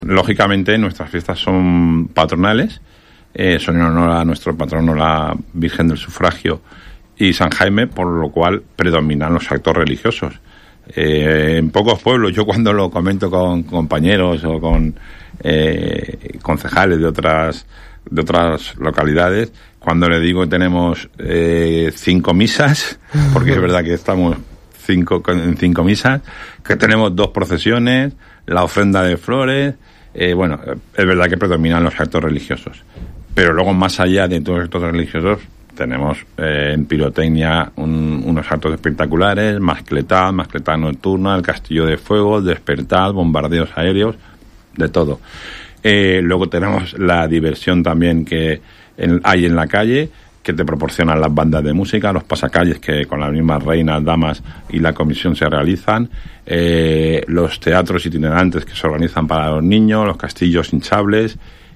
Lógicamente, nuestras fiestas son patronales, son en honor a nuestro patrono, la Virgen del Sufragio y San Jaime, por lo cual predominan los actos religiosos. En pocos pueblos, yo cuando lo comento con compañeros o con concejales de otras localidades, cuando le digo que tenemos 5 misas, porque es verdad que estamos en 5 misas, que tenemos 2 procesiones, la ofrenda de flores, bueno, es verdad que predominan los actos religiosos. Pero luego, más allá de todos estos actos religiosos, tenemos en pirotecnia unos actos espectaculares, mascletá nocturna, el castillo de fuego, despertar, bombardeos aéreos, de todo. Luego tenemos la diversión también que hay en la calle, que te proporcionan las bandas de música, los pasacalles que con las mismas reinas, damas y la comisión se realizan, los teatros itinerantes que se organizan para los niños, los castillos hinchables,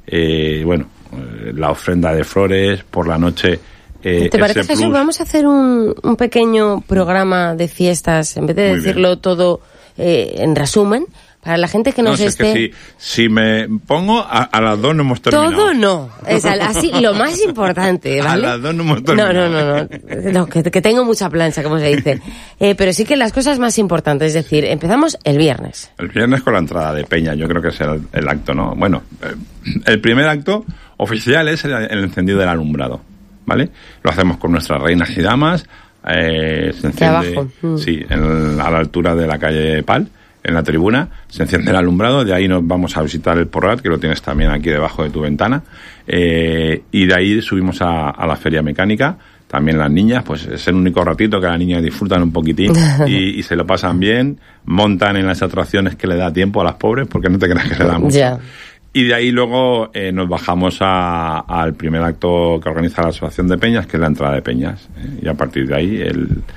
la ofrenda de flores, por la noche. ¿Te parece, Jesús? Vamos a hacer un pequeño programa de fiestas, en vez de decirlo todo en resumen, para la gente que nos esté... Es que si me pongo, a las 2 no hemos terminado. Todo no, es así, lo más importante, ¿vale? A las 2 no hemos terminado. No, que tengo mucha plancha, como se dice. Pero sí que las cosas más importantes, es decir, empezamos el viernes. El viernes con la entrada de peña, yo creo que es el acto, ¿no? Bueno, el primer acto oficial es el encendido del alumbrado, ¿vale? Lo hacemos con nuestras reinas y damas, se enciende, abajo. Sí, a la altura de la calle Pal, en la tribuna, se enciende el alumbrado, de ahí nos vamos a visitar el Porrat, que lo tienes también aquí debajo de tu ventana, y de ahí subimos a la feria mecánica. También las niñas, pues es el único ratito que las niñas disfrutan un poquitín y se lo pasan bien, montan en las atracciones que le da tiempo a las pobres, porque no te creas que le da mucho. Ya. Y de ahí luego nos bajamos al primer acto que organiza la Asociación de Peñas, que es la entrada de peñas. Y a partir de ahí,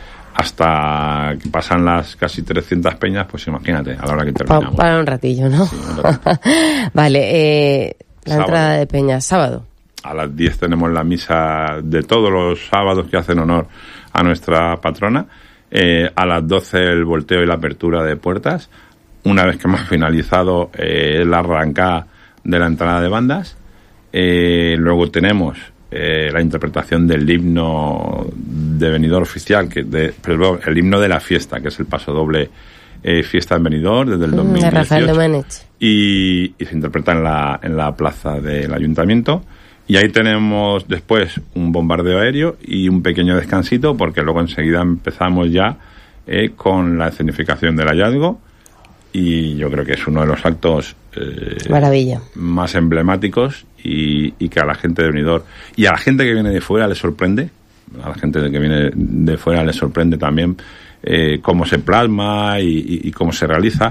hasta que pasan las casi 300 peñas, pues imagínate, a la hora que terminamos. Para un ratillo, ¿no? Sí, un ratito. Vale, la Sábado. entrada de peñas, sábado. A las 10 tenemos la misa de todos los sábados que hacen honor a nuestra patrona. A las 12 el volteo y la apertura de puertas. Una vez que hemos finalizado la arrancada de la entrada de bandas. Luego tenemos la interpretación del himno de Benidorm oficial, perdón, el himno de la fiesta, que es el paso doble Fiesta en Benidorm desde el 2018. De Rafael Domènech. Y se interpreta en la plaza del ayuntamiento. Y ahí tenemos después un bombardeo aéreo y un pequeño descansito, porque luego enseguida empezamos ya con la escenificación del hallazgo. Y yo creo que es uno de los actos maravilla, más emblemáticos y que a la gente de Benidorm y a la gente que viene de fuera le sorprende. A la gente que viene de fuera le sorprende también cómo se plasma y cómo se realiza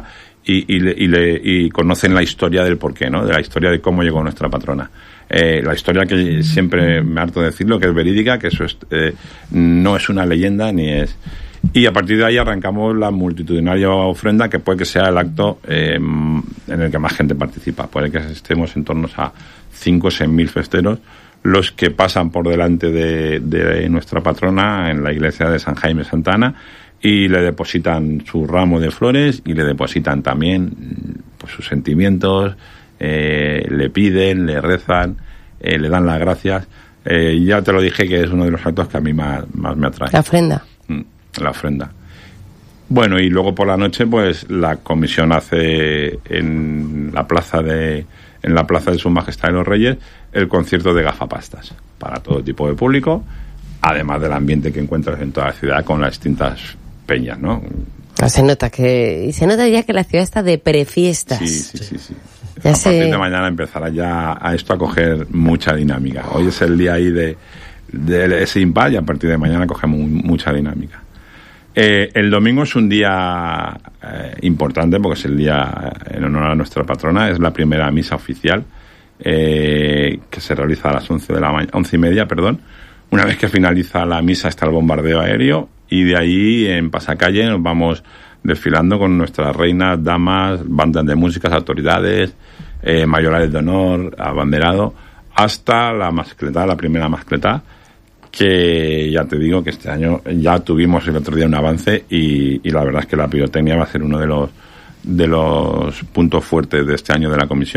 y conocen la historia del porqué, ¿no? De la historia de cómo llegó nuestra patrona. La historia que siempre me harto de decirlo, que es verídica, que eso no es una leyenda ni es... Y a partir de ahí arrancamos la multitudinaria ofrenda, que puede que sea el acto en el que más gente participa. Puede que estemos en torno a 5 o 6.000 festeros los que pasan por delante de nuestra patrona en la iglesia de San Jaime Santana y le depositan su ramo de flores y le depositan también pues, sus sentimientos, le piden, le rezan, le dan las gracias. Ya te lo dije que es uno de los actos que a mí más me atrae. La ofrenda. La ofrenda. Bueno, y luego por la noche, pues la comisión hace en la plaza de Su Majestad de los Reyes el concierto de gafapastas para todo tipo de público, además del ambiente que encuentras en toda la ciudad con las distintas peñas, ¿no? Se nota ya que la ciudad está de prefiestas. Sí. Ya a partir de mañana empezará ya a coger mucha dinámica. Hoy es el día ahí de ese impar y a partir de mañana cogemos mucha dinámica. El domingo es un día importante porque es el día en honor a nuestra patrona, es la primera misa oficial que se realiza a las 11:30. Una vez que finaliza la misa está el bombardeo aéreo y de ahí en pasacalle nos vamos desfilando con nuestras reinas, damas, bandas de músicas, autoridades, mayores de honor, abanderado, hasta la mascletá, la primera mascletá, que ya te digo que este año ya tuvimos el otro día un avance y la verdad es que la pirotecnia va a ser uno de puntos fuertes de este año de la Comisión